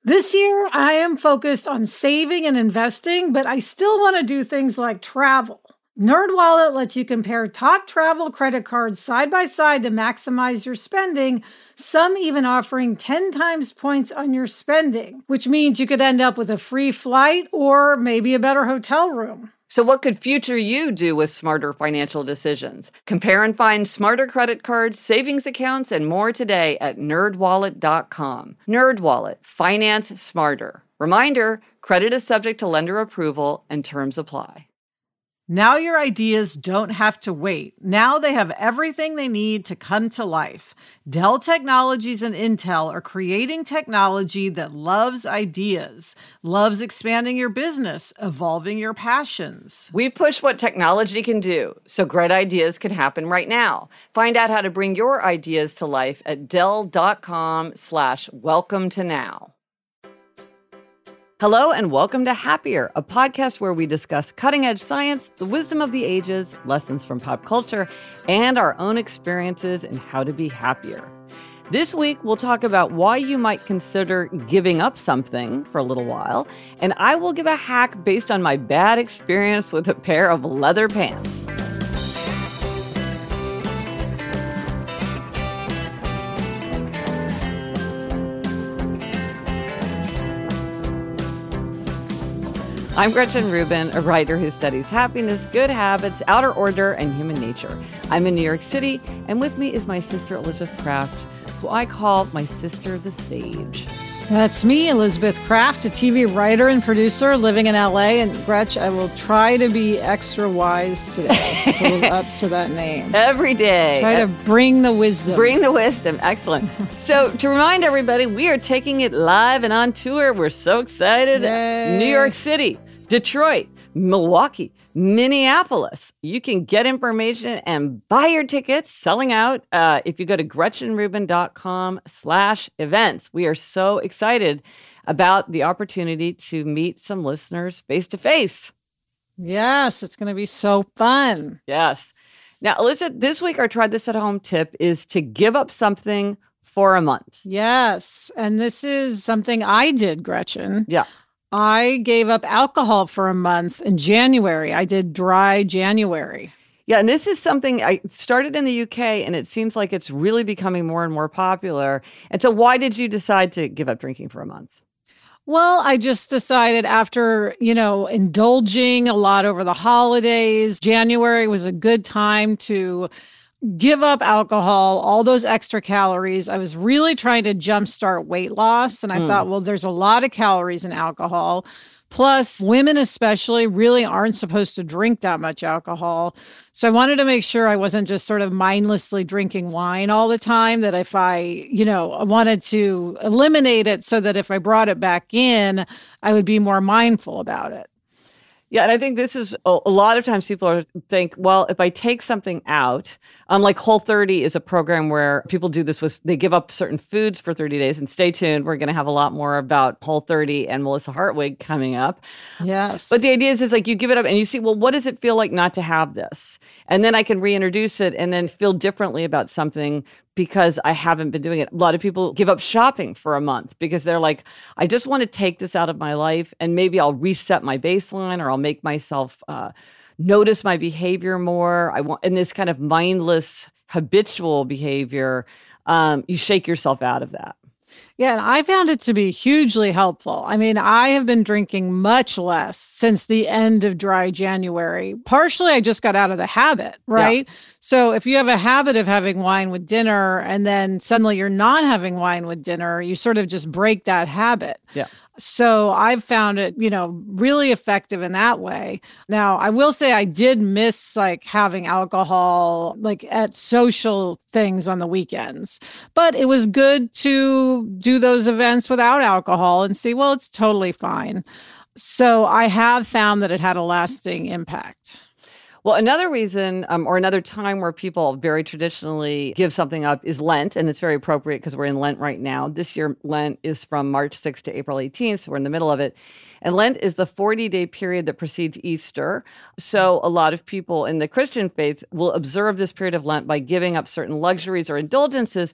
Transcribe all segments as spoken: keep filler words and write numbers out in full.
This year, I am focused on saving and investing, but I still want to do things like travel. NerdWallet lets you compare top travel credit cards side by side to maximize your spending, some even offering ten times points on your spending, which means you could end up with a free flight or maybe a better hotel room. So what could future you do with smarter financial decisions? Compare and find smarter credit cards, savings accounts, and more today at nerd wallet dot com. NerdWallet, finance smarter. Reminder, credit is subject to lender approval and terms apply. Now your ideas don't have to wait. Now they have everything they need to come to life. Dell Technologies and Intel are creating technology that loves ideas, loves expanding your business, evolving your passions. We push what technology can do, so great ideas can happen right now. Find out how to bring your ideas to life at dell.com slash welcome to now. Hello and welcome to Happier, a podcast where we discuss cutting-edge science, the wisdom of the ages, lessons from pop culture, and our own experiences in how to be happier. This week, we'll talk about why you might consider giving up something for a little while, and I will give a hack based on my bad experience with a pair of leather pants. I'm Gretchen Rubin, a writer who studies happiness, good habits, outer order, and human nature. I'm in New York City, and with me is my sister Elizabeth Craft, who I call my sister the Sage. That's me, Elizabeth Craft, a T V writer and producer living in L A. And Gretch, I will try to be extra wise today to live up to that name. Every day. Try to bring the wisdom. Bring the wisdom. Excellent. So to remind everybody, we are taking it live and on tour. We're so excited. Yay. New York City, Detroit, Milwaukee, Minneapolis. You can get information and buy your tickets selling out uh, if you go to gretchenrubin.com slash events. We are so excited about the opportunity to meet some listeners face to face. Yes, it's going to be so fun. Yes. Now, Elizabeth, this week our Try This at Home tip is to give up something for a month. Yes. And this is something I did, Gretchen. Yeah. I gave up alcohol for a month in January. I did dry January. Yeah, and this is something I started in the U K, and it seems like it's really becoming more and more popular. And so why did you decide to give up drinking for a month? Well, I just decided after, you know, indulging a lot over the holidays, January was a good time to give up alcohol, all those extra calories. I was really trying to jumpstart weight loss. And I mm. thought, well, there's a lot of calories in alcohol. Plus, women especially really aren't supposed to drink that much alcohol. So I wanted to make sure I wasn't just sort of mindlessly drinking wine all the time, that if I, you know, I wanted to eliminate it so that if I brought it back in, I would be more mindful about it. Yeah, and I think this is a, a lot of times people are, think, well, if I take something out, um, like Whole thirty is a program where people do this with, they give up certain foods for thirty days. And stay tuned, we're going to have a lot more about Whole thirty and Melissa Hartwig coming up. Yes. But the idea is, is like you give it up and you see, well, what does it feel like not to have this? And then I can reintroduce it and then feel differently about something because I haven't been doing it. A lot of people give up shopping for a month because they're like, I just want to take this out of my life and maybe I'll reset my baseline or I'll make myself uh, notice my behavior more. I want, and this kind of mindless, habitual behavior, um, you shake yourself out of that. Yeah, and I found it to be hugely helpful. I mean, I have been drinking much less since the end of dry January. Partially, I just got out of the habit, right? Yeah. So if you have a habit of having wine with dinner and then suddenly you're not having wine with dinner, you sort of just break that habit. Yeah. So I've found it, you know, really effective in that way. Now, I will say I did miss like having alcohol like at social things on the weekends, but it was good to do those events without alcohol and see, well, it's totally fine. So I have found that it had a lasting impact. Well, another reason um, or another time where people very traditionally give something up is Lent, and it's very appropriate because we're in Lent right now. This year, Lent is from March sixth to April eighteenth, so we're in the middle of it. And Lent is the forty-day period that precedes Easter. So a lot of people in the Christian faith will observe this period of Lent by giving up certain luxuries or indulgences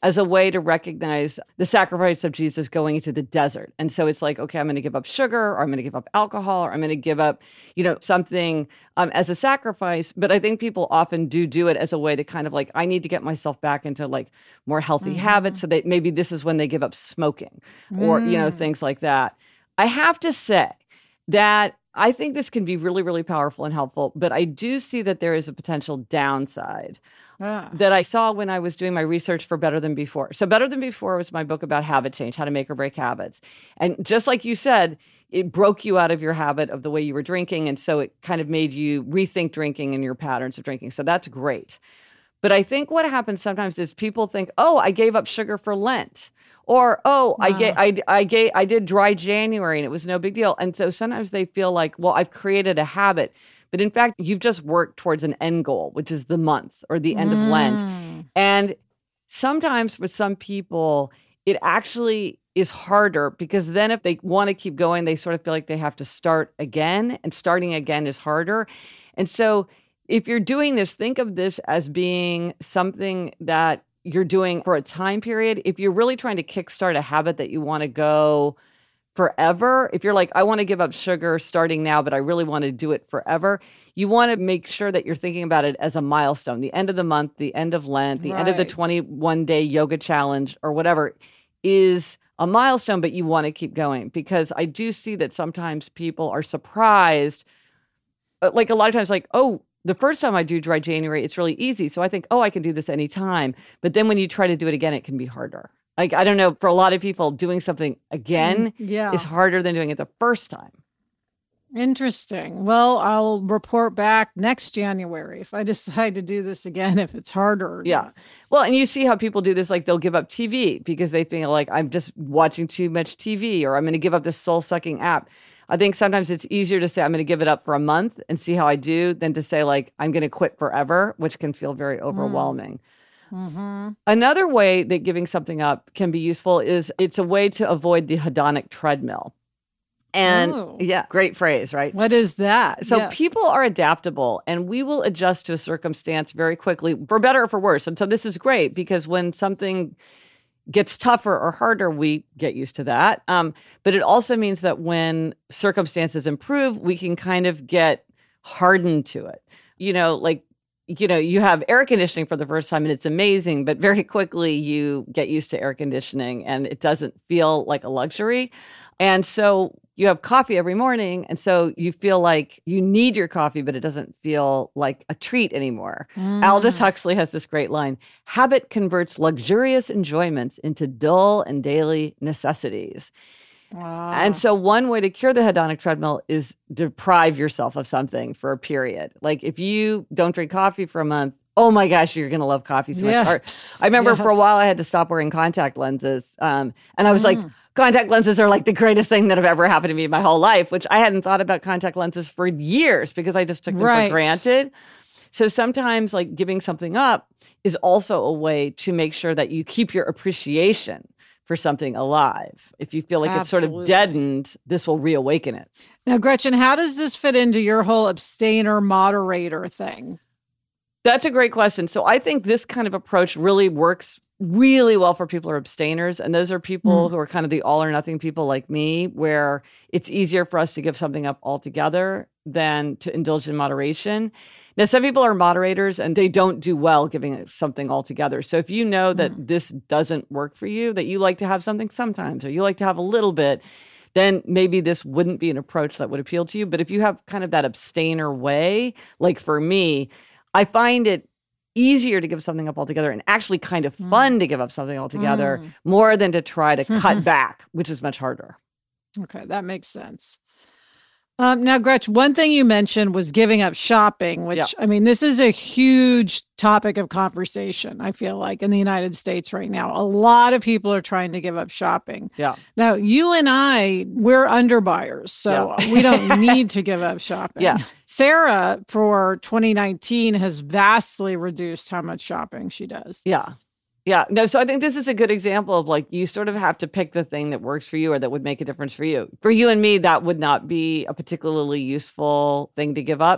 as a way to recognize the sacrifice of Jesus going into the desert. And so it's like, okay, I'm going to give up sugar, or I'm going to give up alcohol, or I'm going to give up, you know, something um, as a sacrifice. But I think people often do do it as a way to kind of like, I need to get myself back into like more healthy mm-hmm. habits. So that maybe this is when they give up smoking or, mm. you know, things like that. I have to say that I think this can be really, really powerful and helpful, but I do see that there is a potential downside. Ah. That I saw when I was doing my research for Better Than Before. So Better Than Before was my book about habit change, how to make or break habits. And just like you said, it broke you out of your habit of the way you were drinking. And so it kind of made you rethink drinking and your patterns of drinking. So that's great. But I think what happens sometimes is people think, oh, I gave up sugar for Lent. Or, oh, wow. I, gave, I, I, gave, I did dry January and it was no big deal. And so sometimes they feel like, well, I've created a habit. But in fact, you've just worked towards an end goal, which is the month or the end mm. of Lent. And sometimes for some people, it actually is harder because then if they want to keep going, they sort of feel like they have to start again. And starting again is harder. And so if you're doing this, think of this as being something that you're doing for a time period. If you're really trying to kickstart a habit that you want to go forever, if you're like, I want to give up sugar starting now, but I really want to do it forever, you want to make sure that you're thinking about it as a milestone. The end of the month, the end of Lent, the right. end of the twenty-one day yoga challenge or whatever is a milestone, but you want to keep going. Because I do see that sometimes people are surprised, like a lot of times like, oh, the first time I do dry January, it's really easy. So I think, oh, I can do this anytime. But then when you try to do it again, it can be harder. Like, I don't know, for a lot of people, doing something again yeah. is harder than doing it the first time. Interesting. Well, I'll report back next January if I decide to do this again, if it's harder. Yeah. Well, and you see how people do this, like they'll give up T V because they think like, I'm just watching too much T V, or I'm going to give up this soul-sucking app. I think sometimes it's easier to say, I'm going to give it up for a month and see how I do than to say like, I'm going to quit forever, which can feel very overwhelming. Mm. Mm-hmm. Another way that giving something up can be useful is it's a way to avoid the hedonic treadmill. And Ooh. yeah, great phrase, right? What is that? So yeah. people are adaptable and we will adjust to a circumstance very quickly, for better or for worse. And so this is great because when something gets tougher or harder, we get used to that. Um, but it also means that when circumstances improve, we can kind of get hardened to it. You know, like, you know, you have air conditioning for the first time and it's amazing, but very quickly you get used to air conditioning and it doesn't feel like a luxury. And so you have coffee every morning. And so you feel like you need your coffee, but it doesn't feel like a treat anymore. Mm. Aldous Huxley has this great line: habit converts luxurious enjoyments into dull and daily necessities. Wow. And so one way to cure the hedonic treadmill is deprive yourself of something for a period. Like if you don't drink coffee for a month, oh my gosh, you're going to love coffee so yes. much. Or, I remember yes. for a while I had to stop wearing contact lenses. Um, and I was mm. like, contact lenses are like the greatest thing that have ever happened to me in my whole life, which I hadn't thought about contact lenses for years because I just took them right. for granted. So sometimes like giving something up is also a way to make sure that you keep your appreciation for something alive. If you feel like Absolutely. It's sort of deadened, this will reawaken it. Now, Gretchen, how does this fit into your whole abstainer moderator thing? That's a great question. So I think this kind of approach really works really well for people who are abstainers. And those are people mm. who are kind of the all or nothing people like me, where it's easier for us to give something up altogether than to indulge in moderation. Now, some people are moderators and they don't do well giving something altogether. So if you know that mm. this doesn't work for you, that you like to have something sometimes, or you like to have a little bit, then maybe this wouldn't be an approach that would appeal to you. But if you have kind of that abstainer way, like for me, I find it easier to give something up altogether and actually kind of fun mm. to give up something altogether mm. more than to try to cut back, which is much harder. Okay, that makes sense. Um, now, Gretch, one thing you mentioned was giving up shopping, which, yeah. I mean, this is a huge topic of conversation, I feel like, in the United States right now. A lot of people are trying to give up shopping. Yeah. Now, you and I, we're underbuyers, so yeah. we don't need to give up shopping. Yeah. Sarah, for twenty nineteen, has vastly reduced how much shopping she does. Yeah. Yeah, no, so I think this is a good example of like, you sort of have to pick the thing that works for you or that would make a difference for you. For you and me, that would not be a particularly useful thing to give up.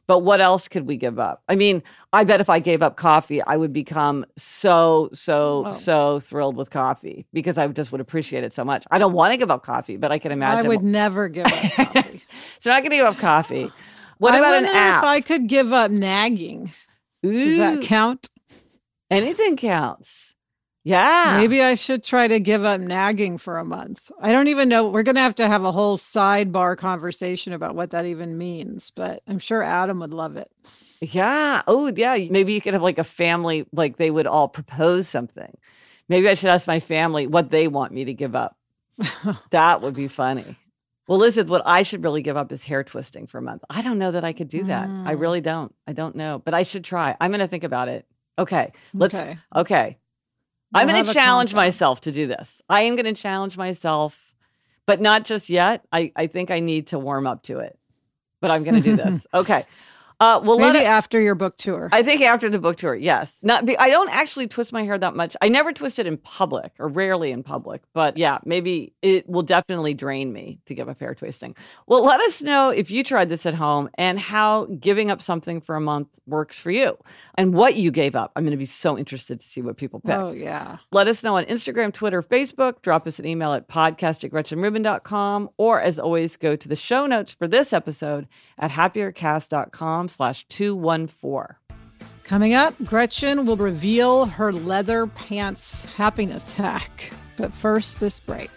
But what else could we give up? I mean, I bet if I gave up coffee, I would become so, so, Oh. so thrilled with coffee because I just would appreciate it so much. I don't want to give up coffee, but I can imagine. I would never give up coffee. So I'm not going to give up coffee. What I about an wonder app? if I could give up nagging. Does that Ooh, count? anything counts. Yeah. Maybe I should try to give up nagging for a month. I don't even know. We're going to have to have a whole sidebar conversation about what that even means, but I'm sure Adam would love it. Yeah. Oh, yeah. Maybe you could have like a family, like they would all propose something. Maybe I should ask my family what they want me to give up. That would be funny. Well, Elizabeth, what I should really give up is hair twisting for a month. I don't know that I could do that. I Mm. really don't. I don't know, but I should try. I'm going to think about it. Okay. Let's, okay. Okay. I'm We'll going have to a challenge countdown. myself to do this. I am going to challenge myself, but not just yet. I, I think I need to warm up to it, but I'm going to do this. Okay. Uh, well, let Maybe it, after your book tour. I think after the book tour, yes. Not be, I don't actually twist my hair that much. I never twist it in public or rarely in public. But yeah, maybe it will definitely drain me to give up hair twisting. Well, let us know if you tried this at home and how giving up something for a month works for you and what you gave up. I'm going to be so interested to see what people pick. Oh, yeah. Let us know on Instagram, Twitter, Facebook. Drop us an email at podcast at gretchen rubin dot com. Or as always, go to the show notes for this episode at happiercast.com slash 214. Coming up, Gretchen will reveal her leather pants happiness hack. But first, this break.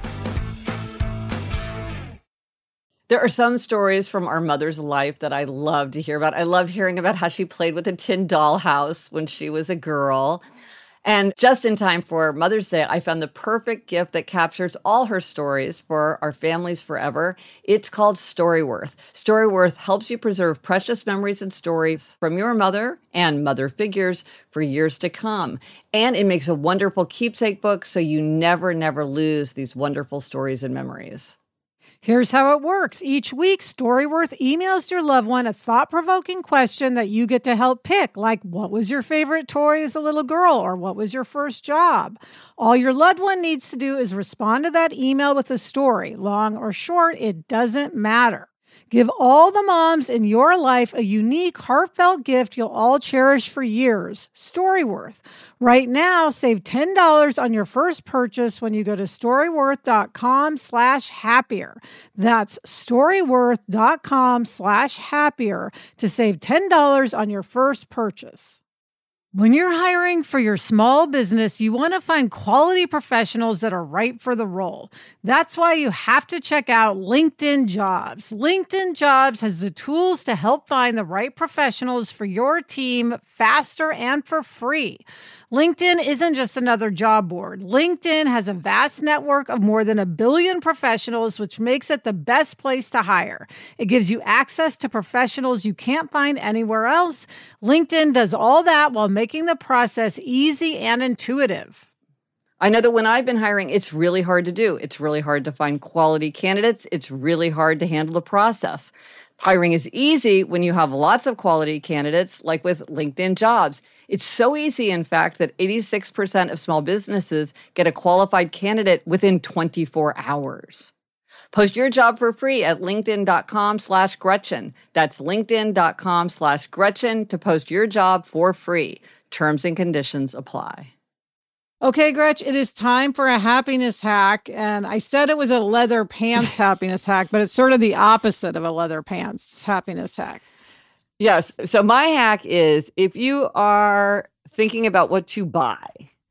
There are some stories from our mother's life that I love to hear about. I love hearing about how she played with a tin dollhouse when she was a girl. And just in time for Mother's Day, I found the perfect gift that captures all her stories for our families forever. It's called Storyworth. Storyworth helps you preserve precious memories and stories from your mother and mother figures for years to come. And it makes a wonderful keepsake book so you never, never lose these wonderful stories and memories. Here's how it works. Each week, Storyworth emails your loved one a thought-provoking question that you get to help pick, like what was your favorite toy as a little girl, or what was your first job? All your loved one needs to do is respond to that email with a story. Long or short, it doesn't matter. Give all the moms in your life a unique, heartfelt gift you'll all cherish for years. Storyworth. Right now, save ten dollars on your first purchase when you go to storyworth.com slash happier. That's storyworth.com slash happier to save ten dollars on your first purchase. When you're hiring for your small business, you want to find quality professionals that are right for the role. That's why you have to check out LinkedIn Jobs. LinkedIn Jobs has the tools to help find the right professionals for your team faster and for free. LinkedIn isn't just another job board. LinkedIn has a vast network of more than a billion professionals, which makes it the best place to hire. It gives you access to professionals you can't find anywhere else. LinkedIn does all that while making the process easy and intuitive. I know that when I've been hiring, it's really hard to do. It's really hard to find quality candidates. It's really hard to handle the process. Hiring is easy when you have lots of quality candidates, like with LinkedIn Jobs. It's so easy, in fact, that eighty-six percent of small businesses get a qualified candidate within twenty-four hours. Post your job for free at linkedin.com slash Gretchen. That's linkedin.com slash Gretchen to post your job for free. Terms and conditions apply. Okay, Gretch, it is time for a happiness hack. And I said it was a leather pants happiness hack, but it's sort of the opposite of a leather pants happiness hack. Yes. So my hack is if you are thinking about what to buy,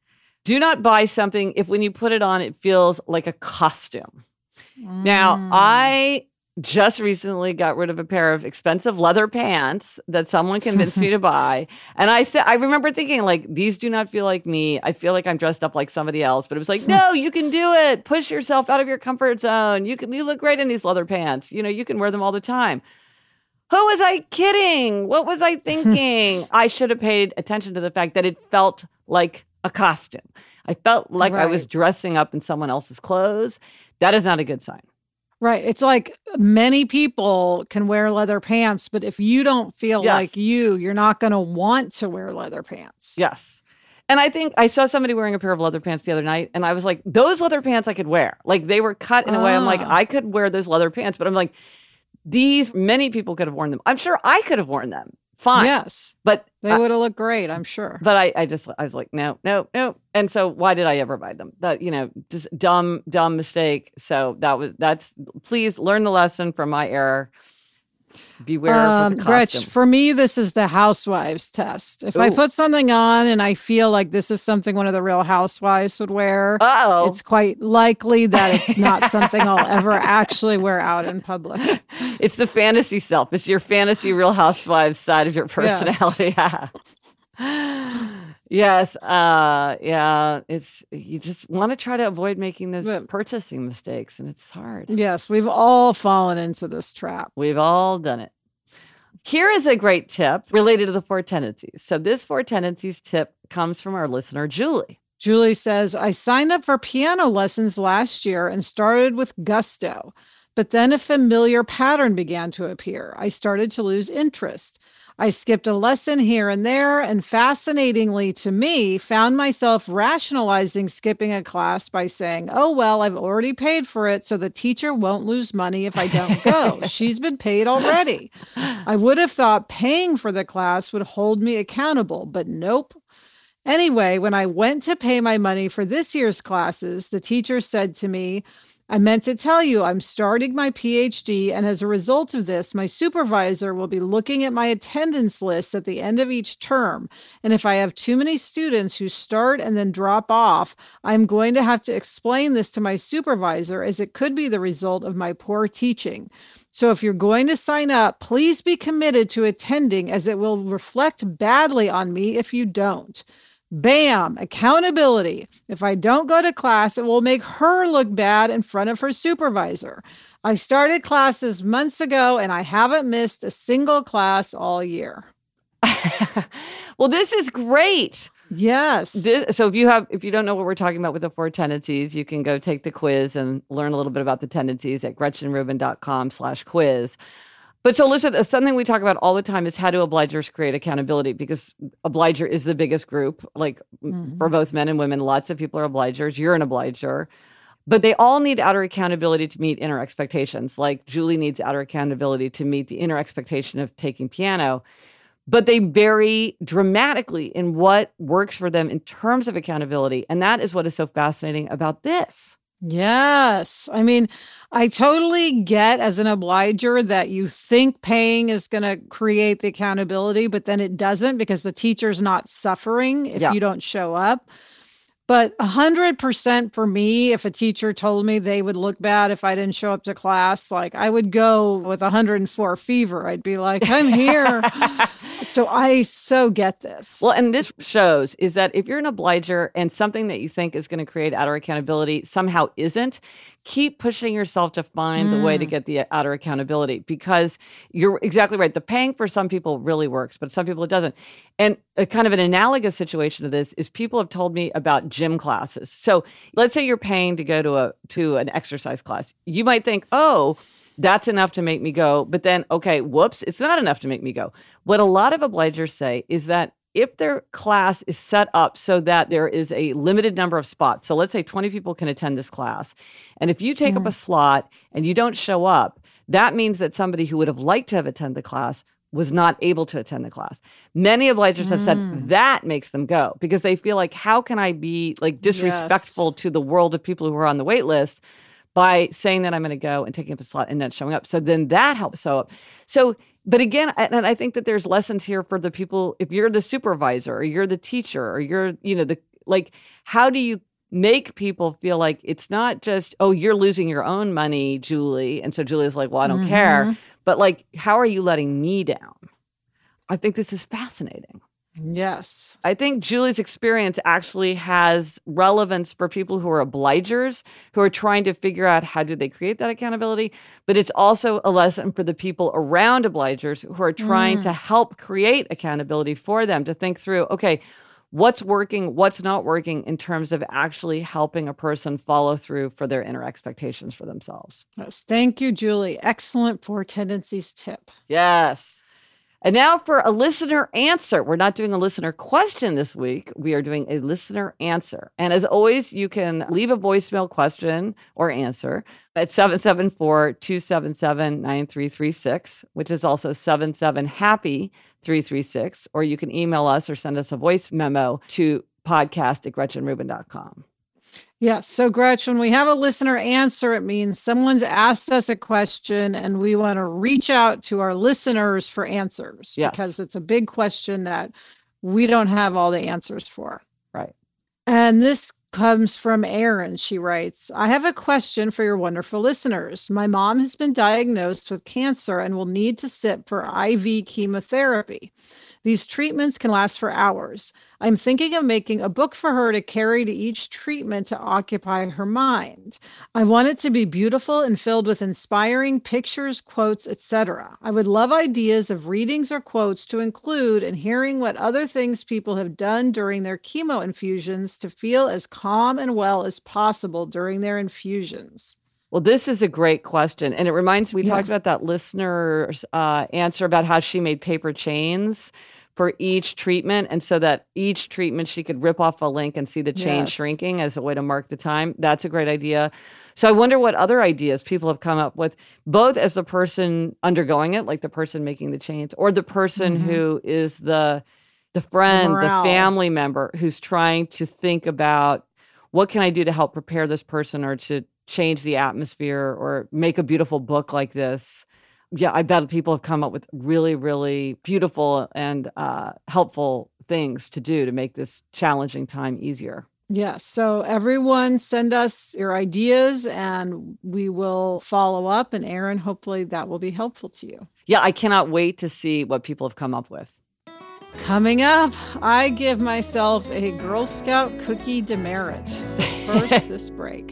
do not buy something if when you put it on, it feels like a costume. Mm. Now, I just recently got rid of a pair of expensive leather pants that someone convinced me to buy. And I said, I remember thinking, like, these do not feel like me. I feel like I'm dressed up like somebody else. But it was like, no, you can do it. Push yourself out of your comfort zone. You can, you look great in these leather pants. You know, you can wear them all the time. Who was I kidding? What was I thinking? I should have paid attention to the fact that it felt like a costume. I felt like right. I was dressing up in someone else's clothes. That is not a good sign. Right. It's like many people can wear leather pants, but if you don't feel yes. like you, you're not going to want to wear leather pants. Yes. And I think I saw somebody wearing a pair of leather pants the other night, and I was like, those leather pants I could wear. Like, they were cut in a ah. way I'm like, I could wear those leather pants, but I'm like, these, many people could have worn them. I'm sure I could have worn them. Fine. Yes. But they would have looked great, I'm sure. But I, I just, I was like, no, no, no. And so why did I ever buy them? That, you know, just dumb, dumb mistake. So that was, that's, please learn the lesson from my error. Beware um, of the Gretch, for me, this is the housewives test. If Ooh. I put something on and I feel like this is something one of the Real Housewives would wear, Uh-oh. it's quite likely that it's not something I'll ever actually wear out in public. It's the fantasy self. It's your fantasy Real Housewives side of your personality. Yes. Yes. Uh, yeah. It's, you just want to try to avoid making those but, purchasing mistakes, and it's hard. Yes. We've all fallen into this trap. We've all done it. Here is a great tip related to the four tendencies. So this four tendencies tip comes from our listener, Julie. Julie says, I signed up for piano lessons last year and started with gusto, but then a familiar pattern began to appear. I started to lose interest. I skipped a lesson here and there, and fascinatingly to me, found myself rationalizing skipping a class by saying, oh, well, I've already paid for it, so the teacher won't lose money if I don't go. She's been paid already. I would have thought paying for the class would hold me accountable, but nope. Anyway, when I went to pay my money for this year's classes, the teacher said to me, I meant to tell you I'm starting my P H D, and as a result of this, my supervisor will be looking at my attendance list at the end of each term. And if I have too many students who start and then drop off, I'm going to have to explain this to my supervisor, as it could be the result of my poor teaching. So if you're going to sign up, please be committed to attending, as it will reflect badly on me if you don't. Bam! Accountability. If I don't go to class, it will make her look bad in front of her supervisor. I started classes months ago, and I haven't missed a single class all year. Well, this is great. Yes. This, so if you have, if you don't know what we're talking about with the four tendencies, you can go take the quiz and learn a little bit about the tendencies at gretchenrubin.com slash quiz. But so listen, something we talk about all the time is how do obligers create accountability, because obliger is the biggest group, like mm-hmm. for both men and women. Lots of people are obligers. You're an obliger. But they all need outer accountability to meet inner expectations. Like Julie needs outer accountability to meet the inner expectation of taking piano. But they vary dramatically in what works for them in terms of accountability. And that is what is so fascinating about this. Yes. I mean, I totally get as an obliger that you think paying is going to create the accountability, but then it doesn't, because the teacher's not suffering if yeah. you don't show up. But one hundred percent for me, if a teacher told me they would look bad if I didn't show up to class, like I would go with one hundred four fever. I'd be like, I'm here. So I so get this. Well, and this shows is that if you're an obliger and something that you think is going to create outer accountability somehow isn't, keep pushing yourself to find mm. the way to get the outer accountability, because you're exactly right. The paying for some people really works, but some people it doesn't. And a kind of an analogous situation to this is people have told me about gym classes. So let's say you're paying to go to a to an exercise class. You might think, oh, that's enough to make me go. But then, okay, whoops, it's not enough to make me go. What a lot of obligers say is that if their class is set up so that there is a limited number of spots, so let's say twenty people can attend this class, and if you take mm. up a slot and you don't show up, that means that somebody who would have liked to have attended the class was not able to attend the class. Many obligers mm. have said that makes them go, because they feel like, how can I be like disrespectful yes. to the world of people who are on the wait list by saying that I'm going to go and taking up a slot and not showing up? So then that helps show up. So, but again, and I think that there's lessons here for the people, if you're the supervisor or you're the teacher or you're, you know, the, like, how do you make people feel like it's not just, oh, you're losing your own money, Julie. And so Julie's like, well, I don't mm-hmm. care. But like, how are you letting me down? I think this is fascinating. Yes. I think Julie's experience actually has relevance for people who are obligers, who are trying to figure out how do they create that accountability. But it's also a lesson for the people around obligers who are trying mm. to help create accountability for them, to think through, okay, what's working, what's not working in terms of actually helping a person follow through for their inner expectations for themselves. Yes. Thank you, Julie. Excellent four tendencies tip. Yes. And now for a listener answer. We're not doing a listener question this week. We are doing a listener answer. And as always, you can leave a voicemail question or answer at seven seven four, two seven seven, nine three three six, which is also seven seven happy three three six. Or you can email us or send us a voice memo to podcast at gretchen rubin dot com. Yes. So, Gretchen, when we have a listener answer, it means someone's asked us a question and we want to reach out to our listeners for answers. Yes. Because it's a big question that we don't have all the answers for. Right. And this comes from Erin. She writes, I have a question for your wonderful listeners. My mom has been diagnosed with cancer and will need to sit for I V chemotherapy. These treatments can last for hours. I'm thinking of making a book for her to carry to each treatment to occupy her mind. I want it to be beautiful and filled with inspiring pictures, quotes, et cetera. I would love ideas of readings or quotes to include and hearing what other things people have done during their chemo infusions to feel as calm and well as possible during their infusions. Well, this is a great question. And it reminds me, we Yeah. talked about that listener's uh, answer about how she made paper chains for each treatment. And so that each treatment she could rip off a link and see the chain Yes. shrinking as a way to mark the time. That's a great idea. So I wonder what other ideas people have come up with, both as the person undergoing it, like the person making the chains, or the person Mhm. who is the the friend, the morale. family member who's trying to think about what can I do to help prepare this person or to change the atmosphere or make a beautiful book like this. Yeah, I bet people have come up with really, really beautiful and uh, helpful things to do to make this challenging time easier. Yes. So everyone send us your ideas and we will follow up. And Erin, hopefully that will be helpful to you. Yeah, I cannot wait to see what people have come up with. Coming up, I give myself a Girl Scout cookie demerit. But first, this break.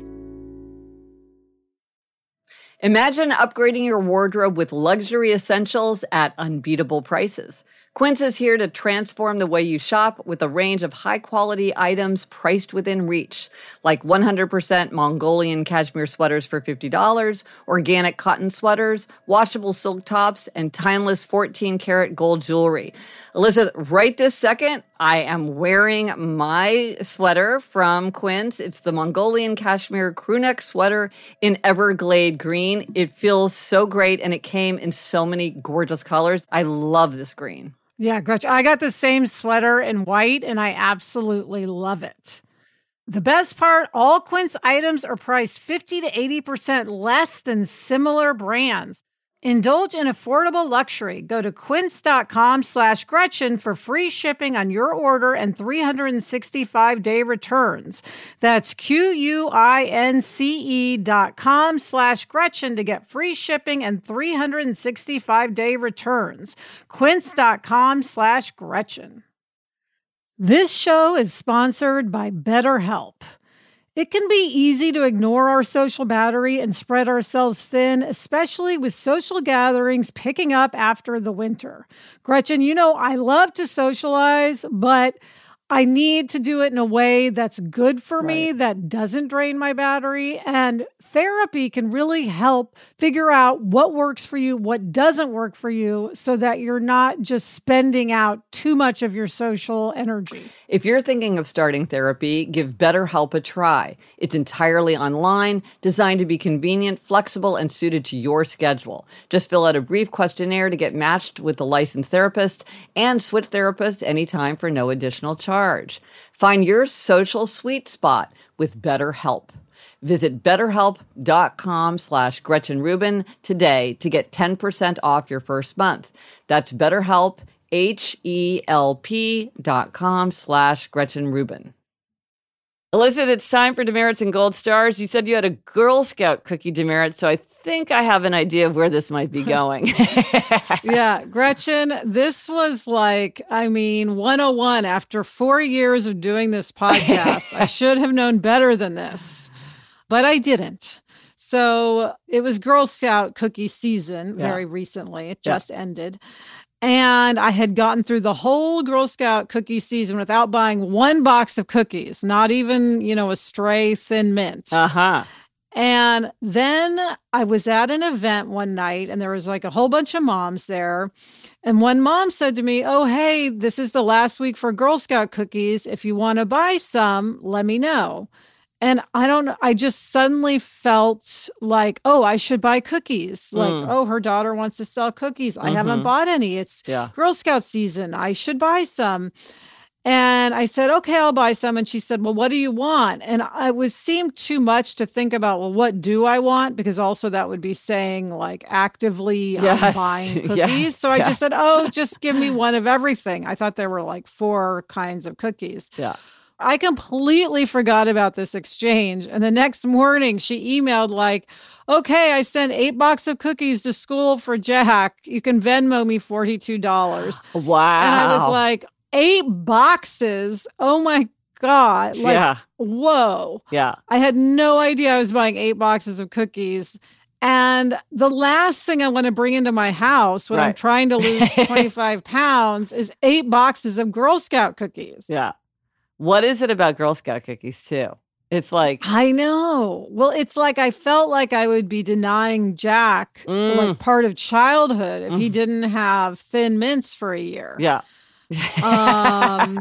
Imagine upgrading your wardrobe with luxury essentials at unbeatable prices. Quince is here to transform the way you shop with a range of high-quality items priced within reach, like one hundred percent Mongolian cashmere sweaters for fifty dollars, organic cotton sweaters, washable silk tops, and timeless fourteen karat gold jewelry. Elizabeth, right this second, I am wearing my sweater from Quince. It's the Mongolian cashmere crewneck sweater in Everglade green. It feels so great, and it came in so many gorgeous colors. I love this green. Yeah, Gretchen, I got the same sweater in white and I absolutely love it. The best part, all Quince items are priced fifty to eighty percent less than similar brands. Indulge in affordable luxury. Go to quince.com slash Gretchen for free shipping on your order and three hundred sixty-five day returns. That's Q-U-I-N-C-E dot com slash Gretchen to get free shipping and three hundred sixty-five day returns. Quince.com slash Gretchen. This show is sponsored by BetterHelp. It can be easy to ignore our social battery and spread ourselves thin, especially with social gatherings picking up after the winter. Gretchen, you know, I love to socialize, but I need to do it in a way that's good for me, Right. that doesn't drain my battery. And therapy can really help figure out what works for you, what doesn't work for you, so that you're not just spending out too much of your social energy. If you're thinking of starting therapy, give BetterHelp a try. It's entirely online, designed to be convenient, flexible, and suited to your schedule. Just fill out a brief questionnaire to get matched with a licensed therapist and switch therapists anytime for no additional charge. Find your social sweet spot with BetterHelp. Visit betterhelp.com slash Gretchen Rubin today to get ten percent off your first month. That's BetterHelp, H-E-L-P dot com slash Gretchen Rubin. Elizabeth, it's time for demerits and gold stars. You said you had a Girl Scout cookie demerit, so I think I have an idea of where this might be going. Yeah, Gretchen, this was like, I mean, one oh one after four years of doing this podcast. I should have known better than this, but I didn't. So it was Girl Scout cookie season very Yeah. recently. It Yeah. just ended. And I had gotten through the whole Girl Scout cookie season without buying one box of cookies, not even, you know, a stray thin mint. Uh-huh. And then I was at an event one night and there was like a whole bunch of moms there. And one mom said to me, oh, hey, this is the last week for Girl Scout cookies. If you want to buy some, let me know. And I don't know, I just suddenly felt like, oh, I should buy cookies. Like, Mm. oh, her daughter wants to sell cookies. I Mhm. haven't bought any. It's Yeah. Girl Scout season. I should buy some. And I said, okay, I'll buy some. And she said, well, what do you want? And I was seemed too much to think about, well, what do I want? Because also that would be saying like actively I'm Yes. buying cookies. Yes. So I Yeah. just said, oh, just give me one of everything. I thought there were like four kinds of cookies. Yeah. I completely forgot about this exchange. And the next morning she emailed like, okay, I sent eight boxes of cookies to school for Jack. You can Venmo me forty-two dollars. Wow. And I was like, eight boxes? Oh my God. Like, yeah. whoa. Yeah. I had no idea I was buying eight boxes of cookies. And the last thing I want to bring into my house when I'm Right. trying to lose twenty-five pounds is eight boxes of Girl Scout cookies. Yeah. What is it about Girl Scout cookies too? It's like, I know. Well, it's like I felt like I would be denying Jack Mm. like part of childhood if he Mhm. didn't have Thin Mints for a year. yeah. Um,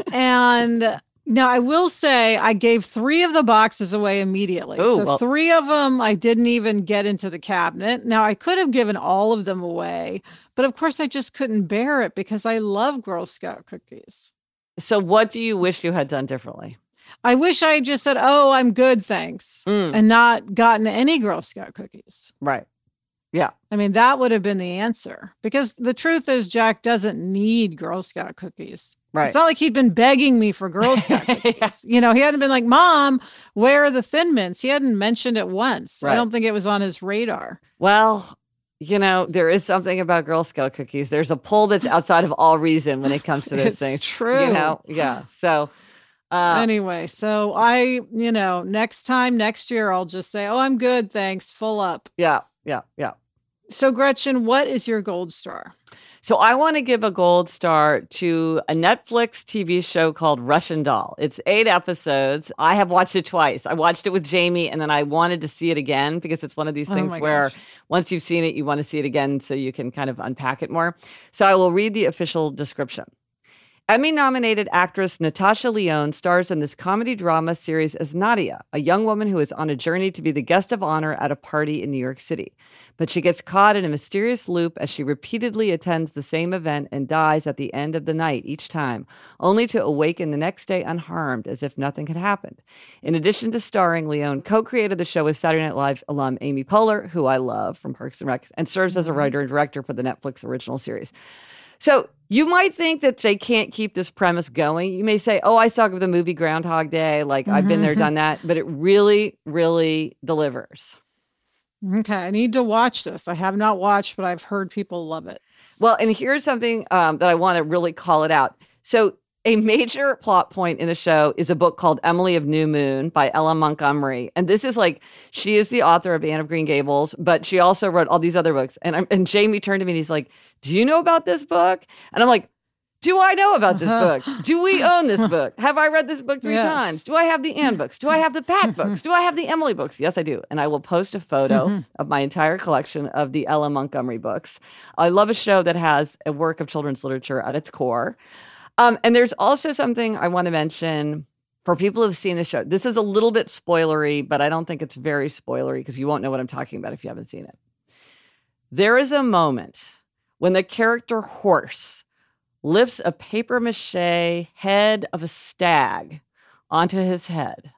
and now I will say I gave three of the boxes away immediately. Ooh, so well- three of them I didn't even get into the cabinet. Now I could have given all of them away, but of course I just couldn't bear it because I love Girl Scout cookies. So what do you wish you had done differently? I wish I had just said, oh, I'm good, thanks, Mm. and not gotten any Girl Scout cookies. Right. Yeah. I mean, that would have been the answer because the truth is Jack doesn't need Girl Scout cookies. Right. It's not like he'd been begging me for Girl Scout cookies. Yeah. You know, he hadn't been like, Mom, where are the Thin Mints? He hadn't mentioned it once. Right. I don't think it was on his radar. Well, you know, there is something about Girl Scout cookies. There's a pull that's outside of all reason when it comes to those It's things. true. You know? Yeah. So, uh, Anyway, so I, you know, next time, next year, I'll just say, oh, I'm good. Thanks. Full up. yeah, yeah, yeah. So, Gretchen, what is your gold star? So I want to give a gold star to a Netflix T V show called Russian Doll. It's eight episodes. I have watched it twice. I watched it with Jamie, and then I wanted to see it again because it's one of these Oh things my where gosh. once you've seen it, you want to see it again so you can kind of unpack it more. So I will read the official description. Emmy-nominated actress Natasha Lyonne stars in this comedy drama series as Nadia, a young woman who is on a journey to be the guest of honor at a party in New York City. But she gets caught in a mysterious loop as she repeatedly attends the same event and dies at the end of the night each time, only to awaken the next day unharmed as if nothing had happened. In addition to starring, Lyonne co-created the show with Saturday Night Live alum Amy Poehler, who I love from Parks and Rec, and serves as a writer and director for the Netflix original series. So you might think that they can't keep this premise going. You may say, oh, I saw the movie Groundhog Day. Like, I've been there, done that. But it really, really delivers. Okay, I need to watch this. I have not watched, but I've heard people love it. Well, and here's something um, that I want to really call it out. So a major plot point in the show is a book called Emily of New Moon by Ella Montgomery. And this is like, she is the author of Anne of Green Gables, but she also wrote all these other books. And, I'm, and Jamie turned to me and he's like, do you know about this book? And I'm like, do I know about this book? Do we own this book? Have I read this book three Yes. times? Do I have the Anne books? Do I have the Pat books? Do I have the Emily books? Yes, I do. And I will post a photo of my entire collection of the Ella Montgomery books. I love a show that has a work of children's literature at its core. Um, and there's also something I want to mention for people who've seen the show. This is a little bit spoilery, but I don't think it's very spoilery because you won't know what I'm talking about if you haven't seen it. There is a moment when the character Horse lifts a papier-mâché head of a stag onto his head.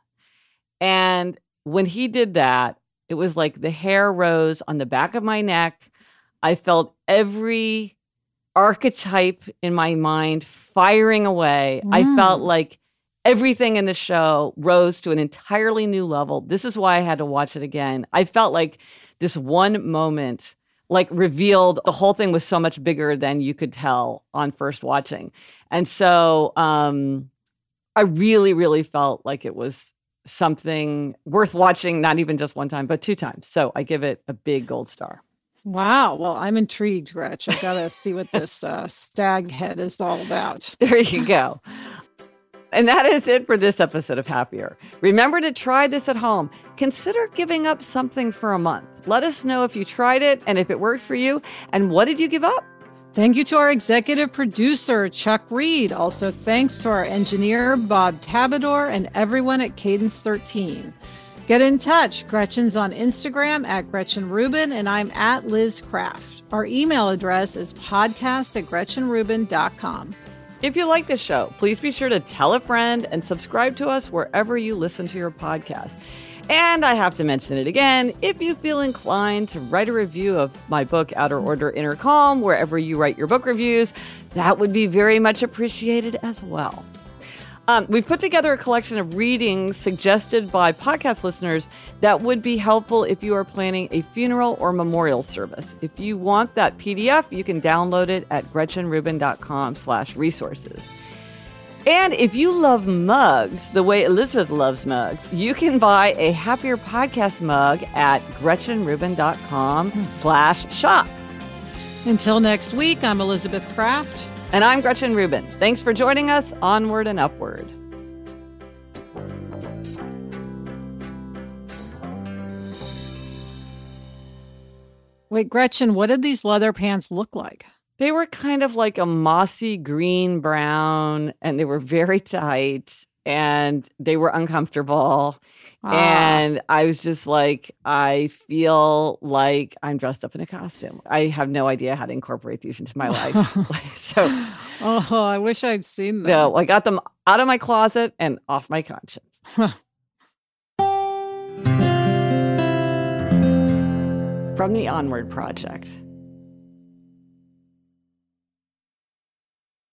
And when he did that, it was like the hair rose on the back of my neck. I felt every archetype in my mind firing away. I felt Mm. like everything in the show rose to an entirely new level. This is why I had to watch it again. I felt like this one moment like revealed the whole thing was so much bigger than you could tell on first watching. And so um, I really, really felt like it was something worth watching, not even just one time, but two times. So I give it a big gold star. Wow. Well, I'm intrigued, Gretch. I've got to see what this uh, stag head is all about. There you go. And that is it for this episode of Happier. Remember to try this at home. Consider giving up something for a month. Let us know if you tried it and if it worked for you. And what did you give up? Thank you to our executive producer, Chuck Reed. Also, thanks to our engineer, Bob Tabador, and everyone at Cadence thirteen. Get in touch. Gretchen's on Instagram at Gretchen Rubin, and I'm at Liz Craft. Our email address is podcast at gretchen rubin dot com. If you like this show, please be sure to tell a friend and subscribe to us wherever you listen to your podcast. And I have to mention it again, if you feel inclined to write a review of my book, Outer Order, Inner Calm, wherever you write your book reviews, that would be very much appreciated as well. Um, we've put together a collection of readings suggested by podcast listeners that would be helpful if you are planning a funeral or memorial service. If you want that P D F, you can download it at gretchen rubin dot com slash resources. And if you love mugs the way Elizabeth loves mugs, you can buy a Happier Podcast mug at gretchen rubin dot com slash shop. Until next week, I'm Elizabeth Craft. And I'm Gretchen Rubin. Thanks for joining us. Onward and upward. Wait, Gretchen, what did these leather pants look like? They were kind of like a mossy green brown, and they were very tight, and they were uncomfortable. Ah. And I was just like, I feel like I'm dressed up in a costume. I have no idea how to incorporate these into my life. so, oh, I wish I'd seen them. So I got them out of my closet and off my conscience. From the Onward Project.